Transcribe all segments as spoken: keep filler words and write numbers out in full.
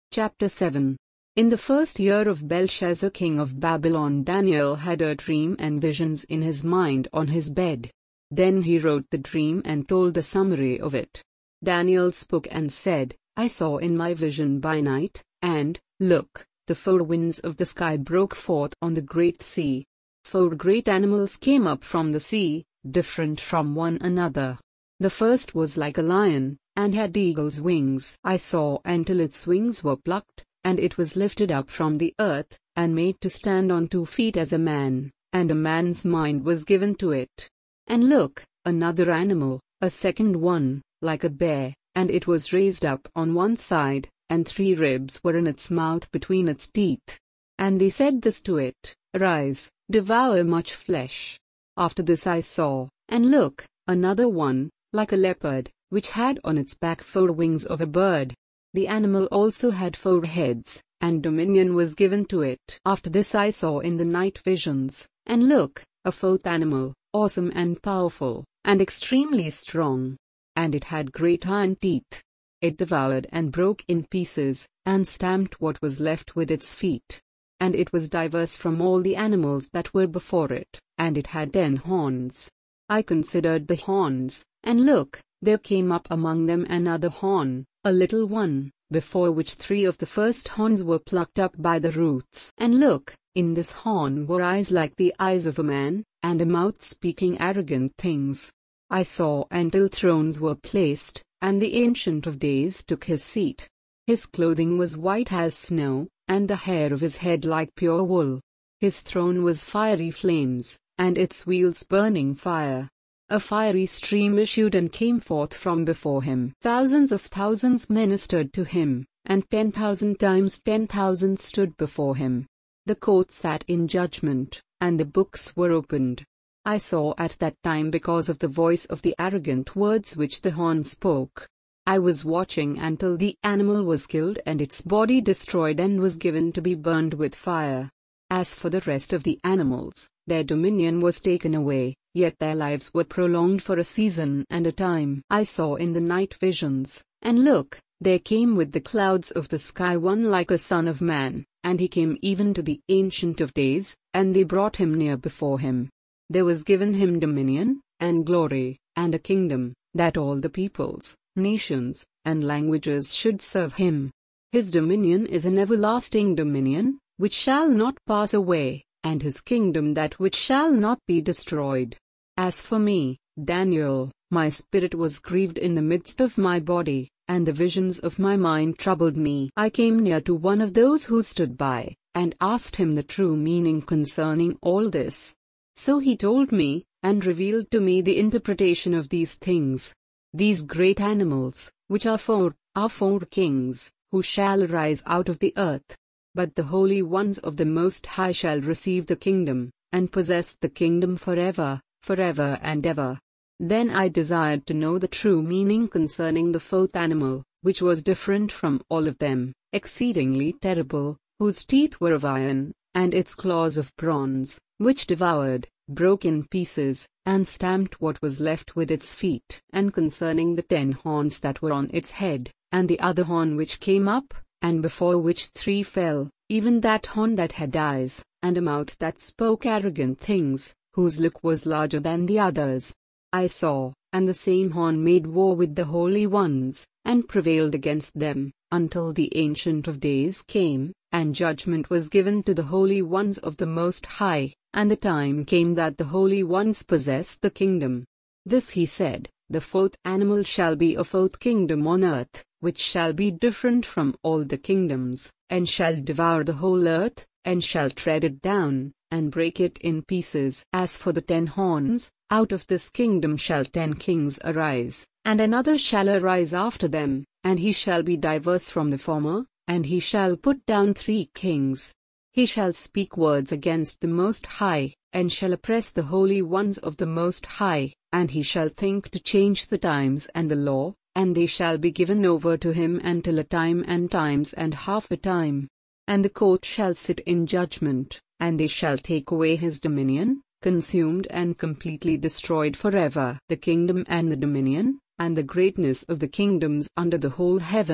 Chapter seven. In the first year of Belshazzar king of Babylon, Daniel had a dream and visions in his mind on his bed. Then he wrote the dream and told the summary of it. Daniel spoke and said, I saw in my vision by night, and, look, the four winds of the sky broke forth on the great sea. Four great animals came up from the sea, different from one another. The first was like a lion, and had eagle's wings. I saw until its wings were plucked, and it was lifted up from the earth, and made to stand on two feet as a man, and a man's mind was given to it. And look, another animal, a second one, like a bear, and it was raised up on one side, and three ribs were in its mouth between its teeth. And they said this to it, Arise, devour much flesh. After this I saw, and look, another one, like a leopard, which had on its back four wings of a bird. The animal also had four heads, and dominion was given to it. After this I saw in the night visions, and look, a fourth animal, awesome and powerful, and extremely strong. And it had great iron teeth. It devoured and broke in pieces, and stamped what was left with its feet. And it was diverse from all the animals that were before it, and it had ten horns. I considered the horns, and look, there came up among them another horn, a little one, before which three of the first horns were plucked up by the roots. And look, in this horn were eyes like the eyes of a man, and a mouth speaking arrogant things. I saw until thrones were placed, and the Ancient of Days took his seat. His clothing was white as snow, and the hair of his head like pure wool. His throne was fiery flames, and its wheels burning fire. A fiery stream issued and came forth from before him. Thousands of thousands ministered to him, and ten thousand times ten thousand stood before him. The court sat in judgment, and the books were opened. I saw at that time because of the voice of the arrogant words which the horn spoke. I was watching until the animal was killed and its body destroyed and was given to be burned with fire. As for the rest of the animals, their dominion was taken away, yet their lives were prolonged for a season and a time. I saw in the night visions, and look, there came with the clouds of the sky one like a son of man, and he came even to the Ancient of Days, and they brought him near before him. There was given him dominion, and glory, and a kingdom, that all the peoples, nations, and languages should serve him. His dominion is an everlasting dominion, which shall not pass away, and his kingdom that which shall not be destroyed. As for me, Daniel, my spirit was grieved in the midst of my body, and the visions of my mind troubled me. I came near to one of those who stood by, and asked him the true meaning concerning all this. So he told me, and revealed to me the interpretation of these things. These great animals, which are four, are four kings, who shall arise out of the earth. But the holy ones of the Most High shall receive the kingdom, and possess the kingdom forever, forever and ever. Then I desired to know the true meaning concerning the fourth animal, which was different from all of them, exceedingly terrible, whose teeth were of iron, and its claws of bronze, which devoured, broke in pieces, and stamped what was left with its feet. And concerning the ten horns that were on its head, and the other horn which came up, and before which three fell, even that horn that had eyes, and a mouth that spoke arrogant things, whose look was larger than the others. I saw, and the same horn made war with the holy ones, and prevailed against them, until the Ancient of Days came, and judgment was given to the holy ones of the Most High, and the time came that the holy ones possessed the kingdom. This he said, the fourth animal shall be a fourth kingdom on earth, which shall be different from all the kingdoms, and shall devour the whole earth, and shall tread it down, and break it in pieces. As for the ten horns, out of this kingdom shall ten kings arise, and another shall arise after them, and he shall be diverse from the former, and he shall put down three kings. He shall speak words against the Most High, and shall oppress the holy ones of the Most High, and he shall think to change the times and the law, and they shall be given over to him until a time and times and half a time. And the court shall sit in judgment, and they shall take away his dominion, consumed and completely destroyed forever. The kingdom and the dominion, and the greatness of the kingdoms under the whole heaven,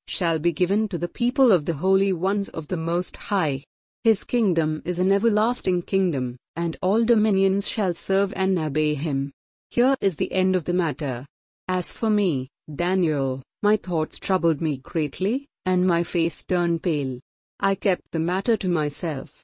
shall be given to the people of the holy ones of the Most High. His kingdom is an everlasting kingdom, and all dominions shall serve and obey him. Here is the end of the matter. As for me, Daniel, my thoughts troubled me greatly, and my face turned pale. I kept the matter to myself,